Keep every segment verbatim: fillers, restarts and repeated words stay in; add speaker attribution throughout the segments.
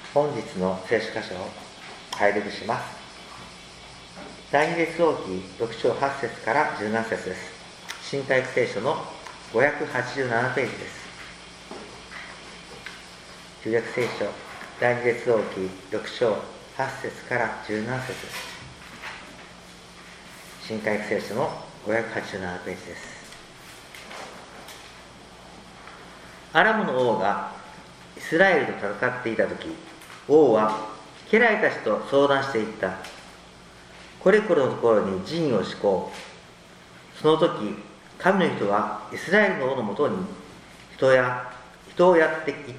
Speaker 1: 本日の聖書箇所を拝読します。第二列王記ろく章はち節からじゅうなな節です。新海約聖書のごひゃくはちじゅうななページです。旧約聖書第二列王記ろく章はち節からじゅうなな節です。新海約聖書のごひゃくはちじゅうななページです。アラムの王がイスラエルと戦っていたとき、王は家来たちと相談していった。これこれのところに陣を敷こう。その時、神の人はイスラエルの王のもとに人や人をやっていった。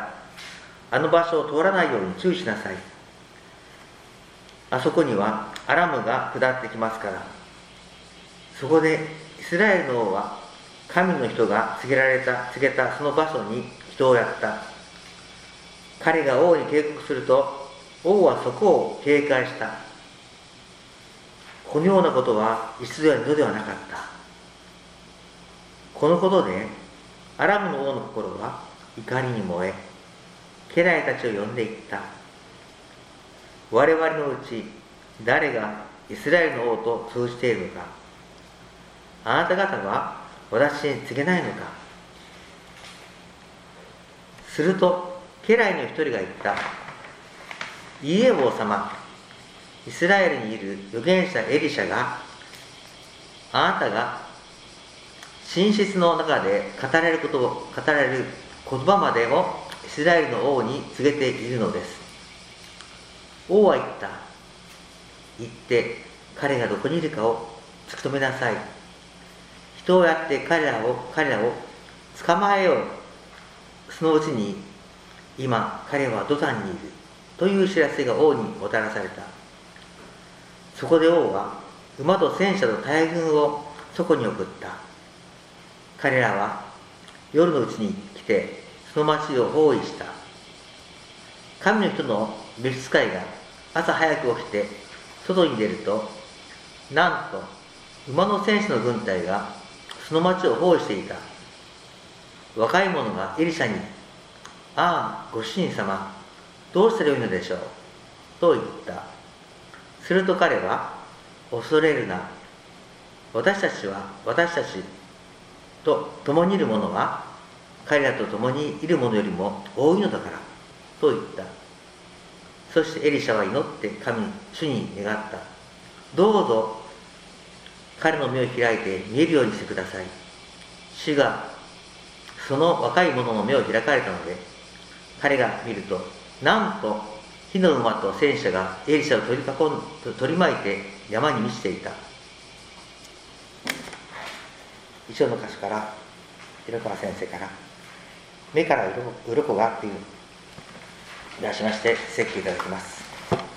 Speaker 1: あの場所を通らないように注意しなさい。あそこにはアラムが下ってきますから。そこでイスラエルの王は神の人が告げられた告げたその場所に人をやった。彼が王に警告すると、王はそこを警戒した。このようなことは一度や二度ではなかった。このことでアラムの王の心は怒りに燃え、家来たちを呼んでいった。我々のうち誰がイスラエルの王と通じているのか。あなた方は私に告げないのか。すると家来の一人が言った。いいえ、王様。イスラエルにいる預言者エリシャが、あなたが寝室の中で語られることを語られる言葉までをイスラエルの王に告げているのです。王は言った。行って彼がどこにいるかを突き止めなさい。人をやって彼らを彼らを捕まえよう。そのうちに今彼はドタンにいるという知らせが王にもたらされた。そこで王は馬と戦車と大軍をそこに送った。彼らは夜のうちに来てその町を包囲した。神の人の召使いが朝早く起きて外に出ると、なんと馬の戦士の軍隊がその町を包囲していた。若い者がエリシャに、ああ、ご主人様、どうしたらよいのでしょうと言った。すると彼は、恐れるな。私たちは私たちと共にいる者は彼らと共にいる者よりも多いのだからと言った。そしてエリシャは祈って神主に願った。どうぞ彼の目を開いて見えるようにしてください。主がその若い者の目を開かれたので、彼が見ると、なんと火の馬と戦車がエリシャを取り囲ん取り巻いて山に満ちていた。一章の箇所から広川先生から目から鱗がという出しまして説教いただきます。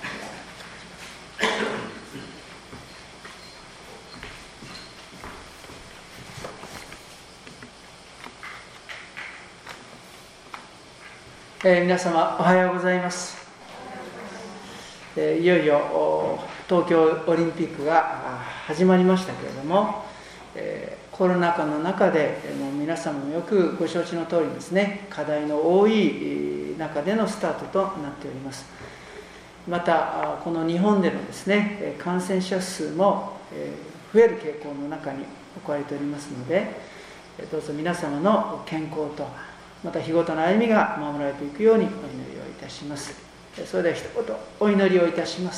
Speaker 2: えー、皆様おはようございます。えー、いよいよ東京オリンピックが始まりましたけれども、えー、コロナ禍の中で、えー、もう皆様もよくご承知の通りですね、課題の多い中でのスタートとなっております。またこの日本でのですね感染者数も増える傾向の中に置かれておりますので、どうぞ皆様の健康とまた日ごとの歩みが守られていくようにお祈りをいたします。それでは一言お祈りをいたします。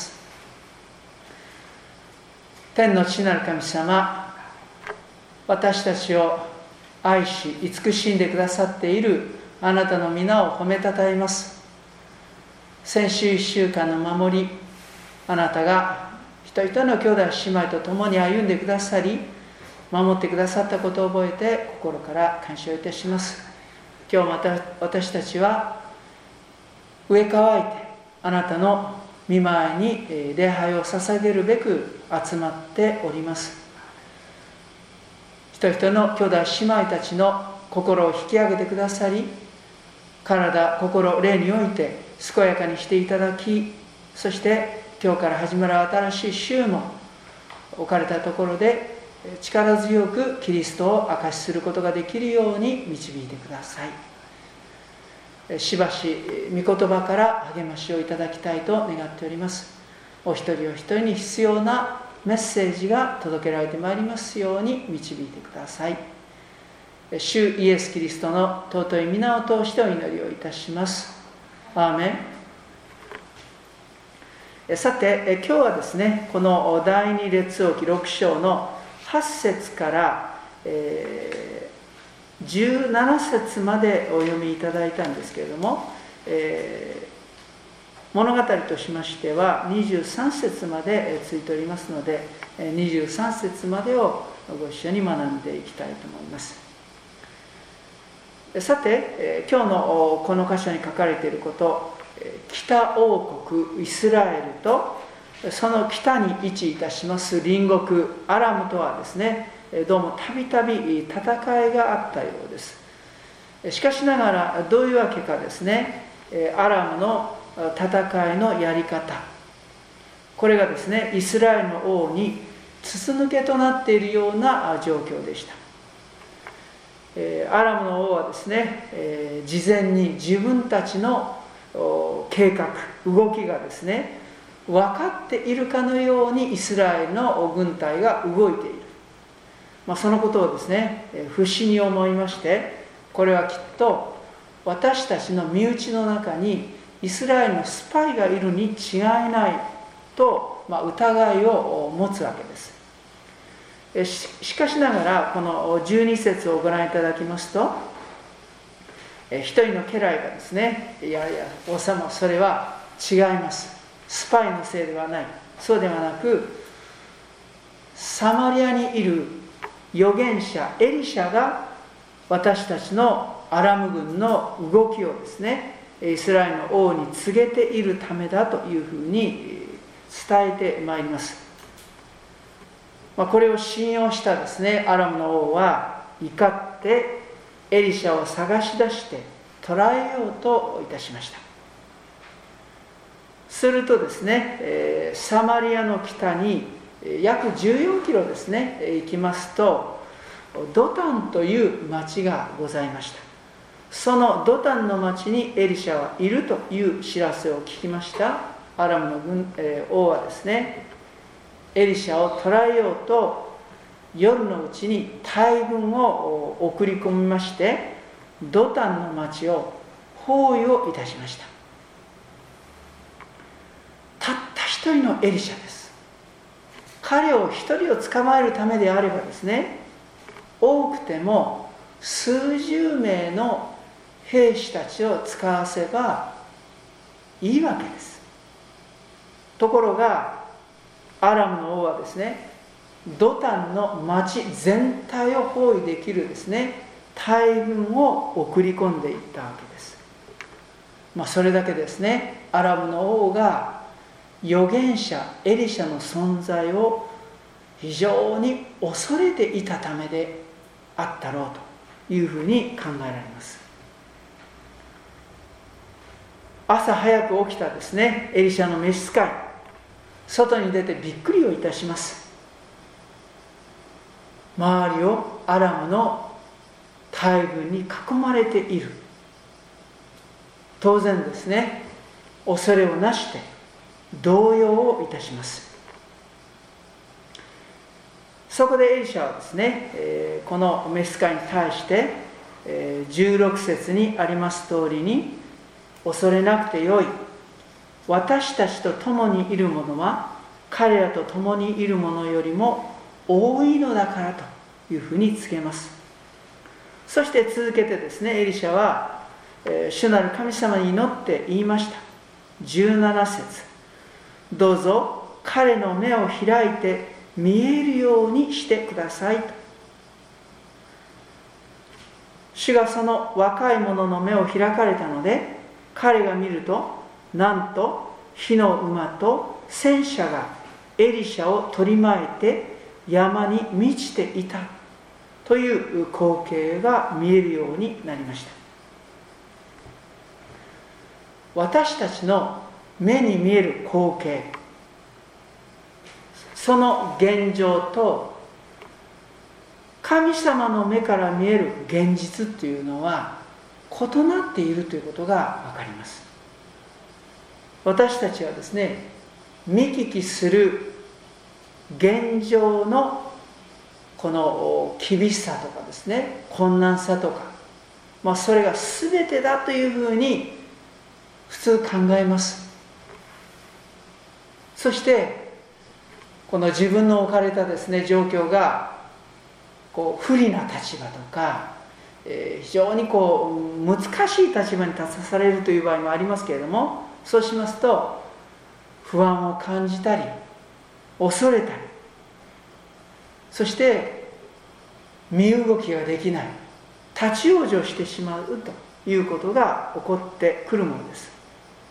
Speaker 2: 天の父なる神様、私たちを愛し慈しんでくださっているあなたの皆を褒めたたえます。先週いっしゅうかんの守り、あなたが人々の兄弟姉妹と共に歩んでくださり守ってくださったことを覚えて心から感謝をいたします。今日また私たちは上乾いてあなたの御前に礼拝を捧げるべく集まっております。人々の兄弟姉妹たちの心を引き上げてくださり、体、心、霊において健やかにしていただき、そして今日から始まる新しい週も置かれたところで力強くキリストを証しすることができるように導いてください。 しばし御言葉から励ましをいただきたいと願っております。お一人お一人に必要なメッセージが届けられてまいりますように導いてください。主イエス・キリストの尊い皆を通してお祈りをいたします。アーメン。さて、今日はですね、この第二列王記ろく章のはち節から、えー、じゅうなな節までお読みいただいたんですけれども、えー、物語としましてはにじゅうさん節までついておりますので、にじゅうさん節までをご一緒に学んでいきたいと思います。さて、今日のこの箇所に書かれていること、北王国イスラエルとその北に位置いたします隣国アラムとはですね、どうもたびたび戦いがあったようです。しかしながらどういうわけかですね、アラムの戦いのやり方、これがですねイスラエルの王に筒抜けとなっているような状況でした。アラムの王はですね、事前に自分たちの計画、動きがですね分かっているかのようにイスラエルの軍隊が動いている、まあ、そのことをですね不思に思いまして、これはきっと私たちの身内の中にイスラエルのスパイがいるに違いないと、まあ、疑いを持つわけです。し, しかしながらこのじゅうに節をご覧いただきますと、一人の家来がですね、いやいや王様それは違います、スパイのせいではない、そうではなくサマリアにいる預言者エリシャが私たちのアラム軍の動きをですねイスラエルの王に告げているためだというふうに伝えてまいります。まあ、これを信用したですねアラムの王は怒ってエリシャを探し出して捕らえようといたしました。するとですね、えー、サマリアの北に約じゅうよんキロですね行きますとドタンという町がございました。そのドタンの町にエリシャはいるという知らせを聞きましたアラムの軍、えー、王はですねエリシャを捕らえようと夜のうちに大軍を送り込みましてドタンの町を包囲をいたしました。たった一人のエリシャです。彼を一人を捕まえるためであればですね、多くても数十名の兵士たちを使わせばいいわけです。ところがアラムの王はですねドタンの町全体を包囲できるですね大軍を送り込んでいったわけです。まあ、それだけですねアラムの王が預言者エリシャの存在を非常に恐れていたためであったろうというふうに考えられます。朝早く起きたですねエリシャの召使い、外に出てびっくりをいたします。周りをアラムの大軍に囲まれている。当然ですね恐れをなして動揺をいたします。そこでエリシャはですね、えー、この召使いに対して、えー、じゅうろく節にあります通りに、恐れなくてよい、私たちと共にいる者は彼らと共にいる者よりも多いのだからというふうに告げます。そして続けてですねエリシャは、えー、主なる神様に祈って言いました。じゅうなな節、どうぞ彼の目を開いて見えるようにしてくださいと。主がその若い者の目を開かれたので、彼が見るとなんと火の馬と戦車がエリシャを取り巻いて山に満ちていたという光景が見えるようになりました。私たちの目に見える光景、その現状と神様の目から見える現実というのは異なっているということが分かります。私たちはですね、見聞きする現状のこの厳しさとかですね、困難さとか、まあ、それが全てだというふうに普通考えます。そしてこの自分の置かれたですね状況がこう不利な立場とか、えー、非常にこう難しい立場に立たされるという場合もありますけれども、そうしますと不安を感じたり恐れたり、そして身動きができない、立ち往生してしまうということが起こってくるものです。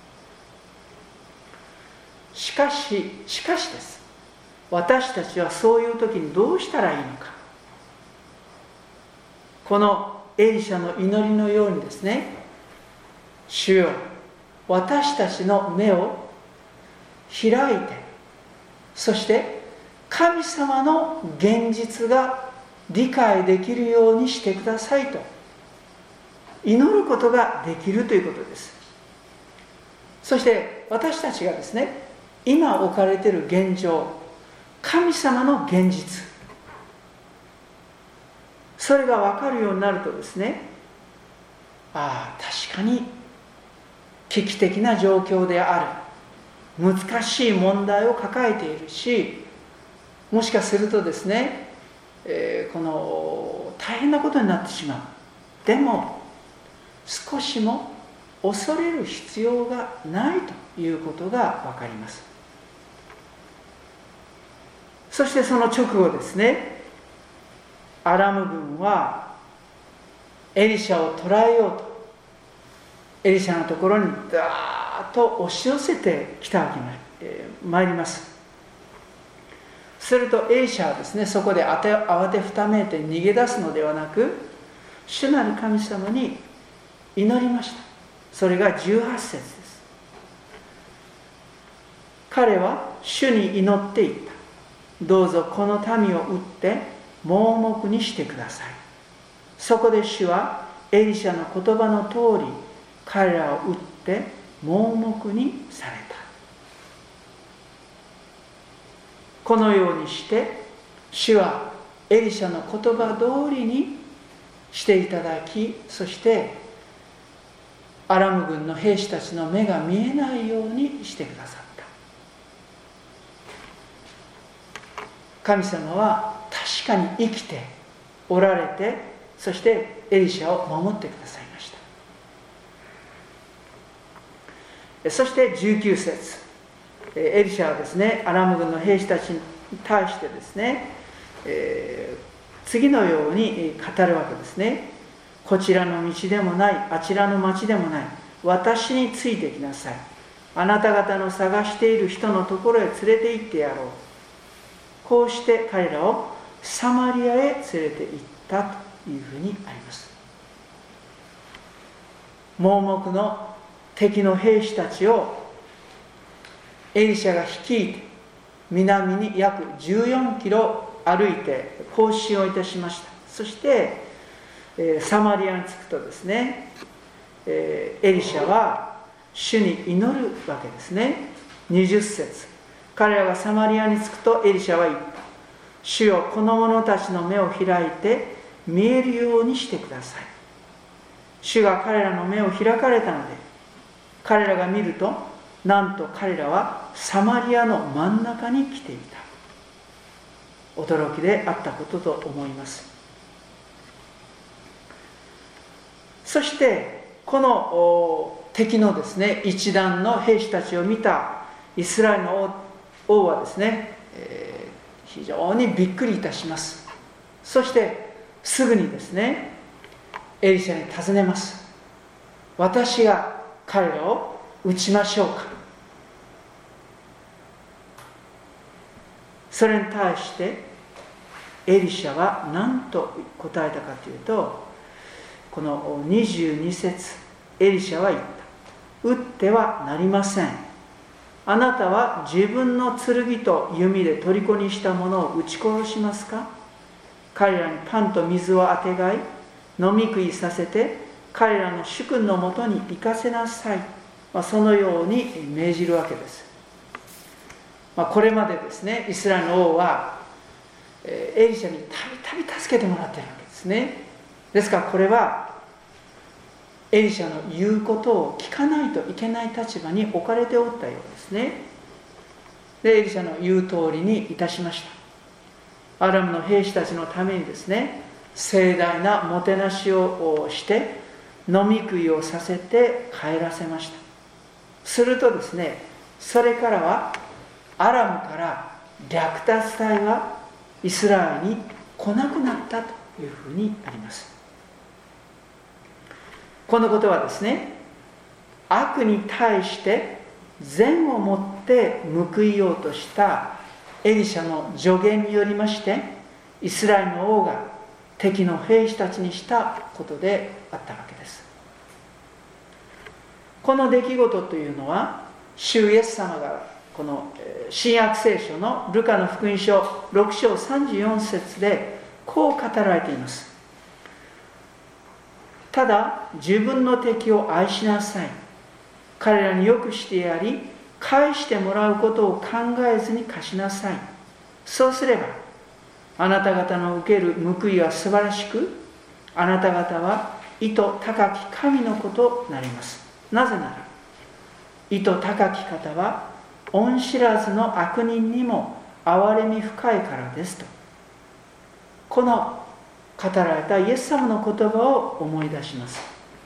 Speaker 2: しかししかしです私たちはそういう時にどうしたらいいのか。このエリシャの祈りのようにですね、主よ、私たちの目を開いて、そして神様の現実が理解できるようにしてくださいと祈ることができるということです。そして私たちがですね、今置かれている現状、神様の現実、それが分かるようになるとですね、ああ確かに危機的な状況である、難しい問題を抱えているし、もしかするとですね、えー、この大変なことになってしまう。でも少しも恐れる必要がないということが分かります。そしてその直後ですね、アラム軍はエリシャを捕らえようとエリシャのところにダーッと押し寄せてきたわけに参ります。するとエリシャはですね、そこで慌てふためいて逃げ出すのではなく、主なる神様に祈りました。それがじゅうはち節です。彼は主に祈っていった。どうぞこの民を撃って盲目にしてください。そこで主はエリシャの言葉の通り、彼らを撃って盲目にされた。このようにして主はエリシャの言葉通りにしていただき、そしてアラム軍の兵士たちの目が見えないようにしてくださった。神様は確かに生きておられて、そしてエリシャを守ってくださいました。そしてじゅうきゅう節、エリシャはですね、アラム軍の兵士たちに対してですね、えー、次のように語るわけですね。こちらの道でもない、あちらの町でもない、私についてきなさい。あなた方の探している人のところへ連れて行ってやろう。こうして彼らをサマリアへ連れて行ったというふうにあります。盲目の敵の兵士たちをエリシャが率いて南に約じゅうよんキロ歩いて行進をいたしました。そして、えー、サマリアに着くとですね、えー、エリシャは主に祈るわけですね。にじゅう節、彼らがサマリアに着くとエリシャは言った。主よ、この者たちの目を開いて見えるようにしてください。主が彼らの目を開かれたので、彼らが見ると、なんと彼らはサマリアの真ん中に来ていた。驚きであったことと思います。そしてこの敵のですね一団の兵士たちを見たイスラエルの王はですね、えー、非常にびっくりいたします。そしてすぐにですねエリシャに尋ねます。私が彼らを撃ちましょうか。それに対してエリシャは何と答えたかというと、このにじゅうに節、エリシャは言った。撃ってはなりません。あなたは自分の剣と弓で虜にした者を撃ち殺しますか。彼らにパンと水をあてがい飲み食いさせて彼らの主君のもとに行かせなさい、まあ、そのように命じるわけです。まあ、これまでですね、イスラエルの王はエリシャにたびたび助けてもらっているわけですね。ですからこれはエリシャの言うことを聞かないといけない立場に置かれておったようですね。でエリシャの言う通りにいたしました。アラムの兵士たちのためにですね、盛大なもてなしをして飲み食いをさせて帰らせました。するとですね、それからはアラムから略奪隊がイスラエルに来なくなったというふうにあります。このことはですね、悪に対して善をもって報いようとしたエリシャの助言によりまして、イスラエルの王が敵の兵士たちにしたことであったわけです。この出来事というのは、主イエス様がこの新約聖書のルカの福音書ろく章さんじゅうよん節でこう語られています。ただ自分の敵を愛しなさい。彼らによくしてやり、返してもらうことを考えずに貸しなさい。そうすればあなた方の受ける報いは素晴らしく、あなた方は意図高き神の子となります。なぜなら意図高き方は恩知らずの悪人にも憐れみ深いからですと、この語られたイエス様の言葉を思い出します。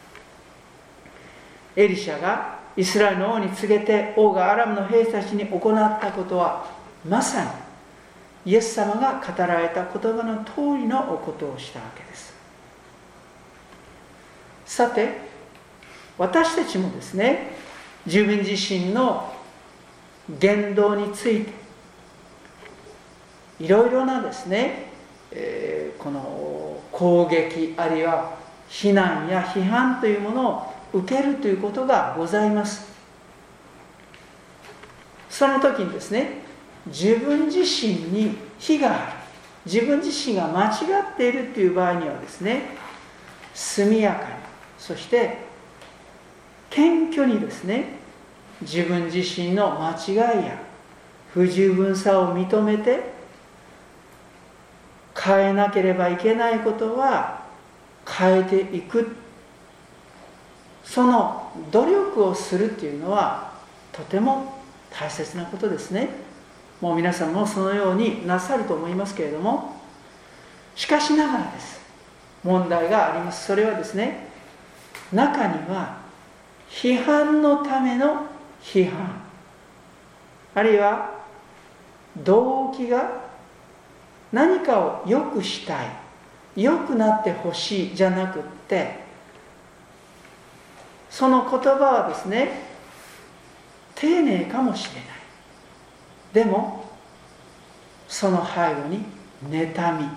Speaker 2: エリシャがイスラエルの王に告げて、王がアラムの兵士たちに行ったことは、まさにイエス様が語られた言葉の通りのことをしたわけです。さて、私たちもですね、自分自身の言動についていろいろなですね、えー、この攻撃あるいは非難や批判というものを受けるということがございます。その時にですね、自分自身に非がある、自分自身が間違っているという場合にはですね、速やかに、そして謙虚にですね、自分自身の間違いや不十分さを認めて、変えなければいけないことは変えていく、その努力をするというのはとても大切なことですね。もう皆さんもそのようになさると思いますけれども、しかしながらです、問題があります。それはですね、中には批判のための批判、あるいは動機が何かを良くしたい、良くなってほしいじゃなくって、その言葉はですね、丁寧かもしれない。でもその背後に妬み、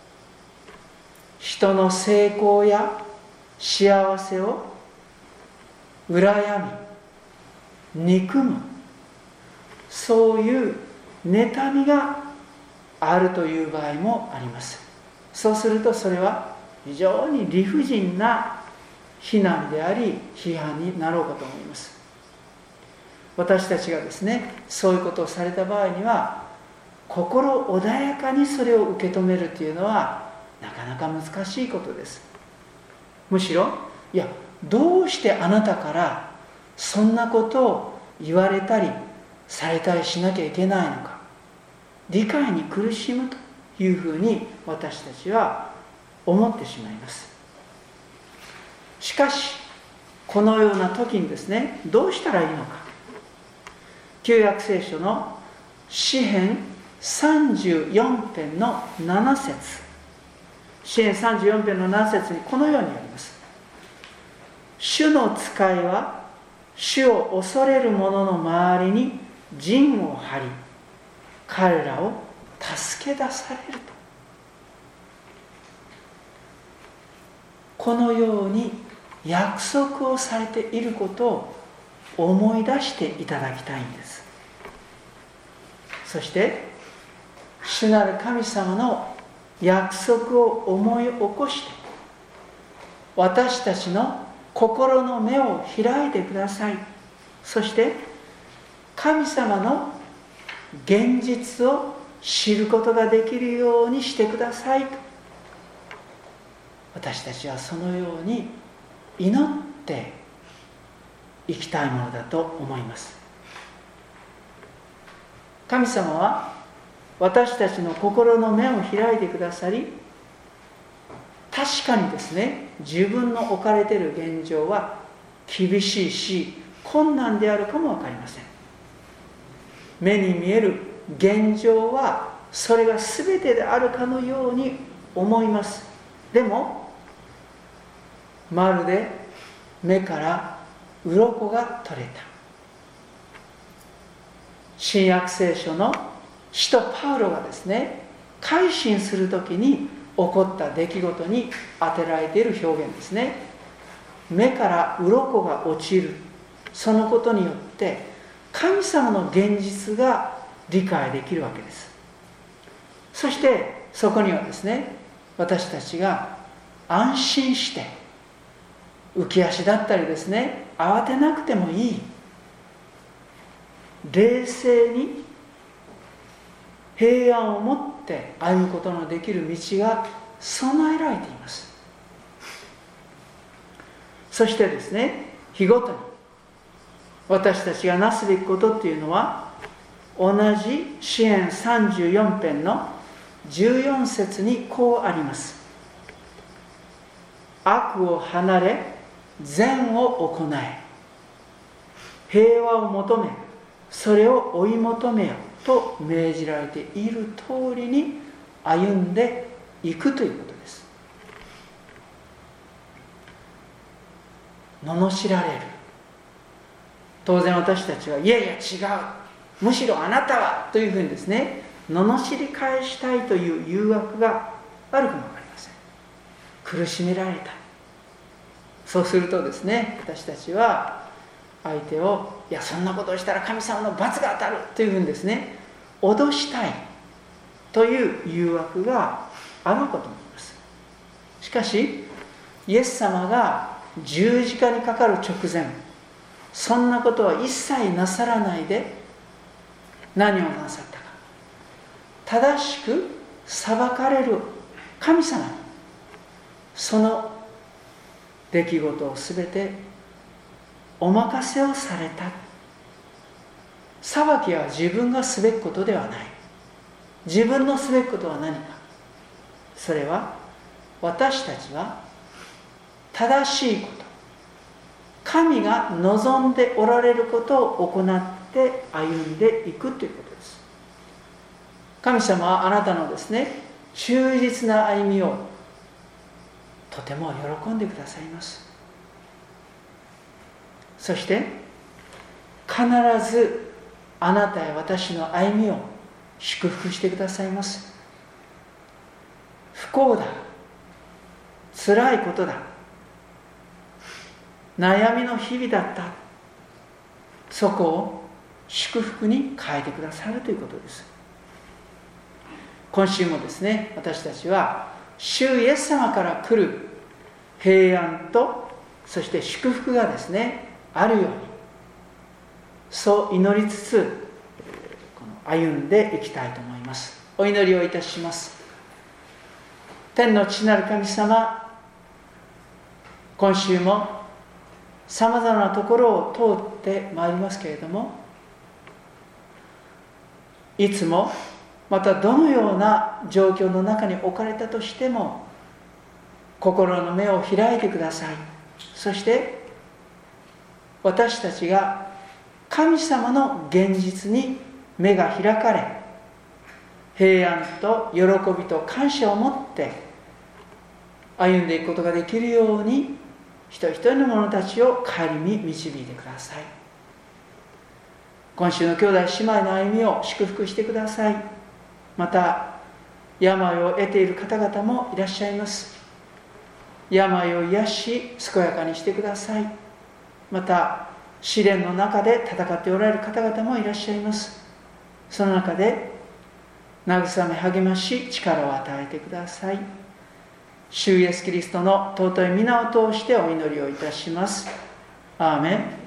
Speaker 2: 人の成功や幸せを羨み憎む、そういう妬みがあるという場合もあります。そうするとそれは非常に理不尽な非難であり批判になろうかと思います。私たちがですね、そういうことをされた場合には、心穏やかにそれを受け止めるというのはなかなか難しいことです。むしろ、いや、どうしてあなたからそんなことを言われたりされたりしなきゃいけないのか、理解に苦しむというふうに私たちは思ってしまいます。しかしこのような時にですね、どうしたらいいのか。旧約聖書の詩編さんじゅうよん編のなな節、詩編さんじゅうよん編のなな節にこのようにあります。主の使いは主を恐れる者の周りに陣を張り、彼らを助け出されると。このように約束をされていることを思い出していただきたいんです。そして主なる神様の約束を思い起こして、 私たちの心の目を開いてください。そして神様の現実を知ることができるようにしてくださいと、私たちはそのように祈っていきたいものだと思います。神様は私たちの心の目を開いてくださり、確かにですね、自分の置かれている現状は厳しいし困難であるかも分かりません。目に見える現状はそれが全てであるかのように思います。でもまるで目から鱗が取れた。新約聖書の使徒パウロがですね、改心するときに起こった出来事に当てられている表現ですね。目から鱗が落ちる、そのことによって神様の現実が理解できるわけです。そしてそこにはですね、私たちが安心して浮き足だったりですね、慌てなくてもいい、冷静に平安を持って歩むことのできる道が備えられています。そしてですね、日ごとに私たちがなすべきことっていうのは、同じ詩編さんじゅうよん編のじゅうよん節にこうあります。悪を離れ善を行え、平和を求めそれを追い求めよと命じられている通りに歩んでいくということです。罵られる、当然私たちはいやいや違う、むしろあなたはというふうにですね、罵り返したいという誘惑があるかもわかりません。苦しめられた、そうするとですね、私たちは相手をいやそんなことをしたら神様の罰が当たるというふうにですね、脅したいという誘惑があろうかと思います。しかしイエス様が十字架にかかる直前、そんなことは一切なさらないで何をなさったか、正しく裁かれる神様にその出来事をすべてお任せをされた。裁きは自分がすべきことではない。自分のすべきことは何か、それは私たちは正しいこと、神が望んでおられることを行って歩んでいくということです。神様はあなたのですね、忠実な歩みをとても喜んでくださいます。そして必ずあなたや私の歩みを祝福してくださいます。不幸だ、辛いことだ、悩みの日々だった、そこを祝福に変えてくださるということです。今週もですね、私たちは主イエス様から来る平安とそして祝福がですねあるように、そう祈りつつ歩んでいきたいと思います。お祈りをいたします。天の父なる神様、今週もさまざまなところを通ってまいりますけれども、いつもまたどのような状況の中に置かれたとしても心の目を開いてください。そして私たちが神様の現実に目が開かれ、平安と喜びと感謝を持って歩んでいくことができるように、一人一人の者たちを顧み導いてください。今週の兄弟姉妹の歩みを祝福してください。また病を得ている方々もいらっしゃいます。病を癒し健やかにしてください。また試練の中で戦っておられる方々もいらっしゃいます。その中で慰め励まし力を与えてください。 主イエスキリストの尊い皆を通してお祈りをいたします。アーメン。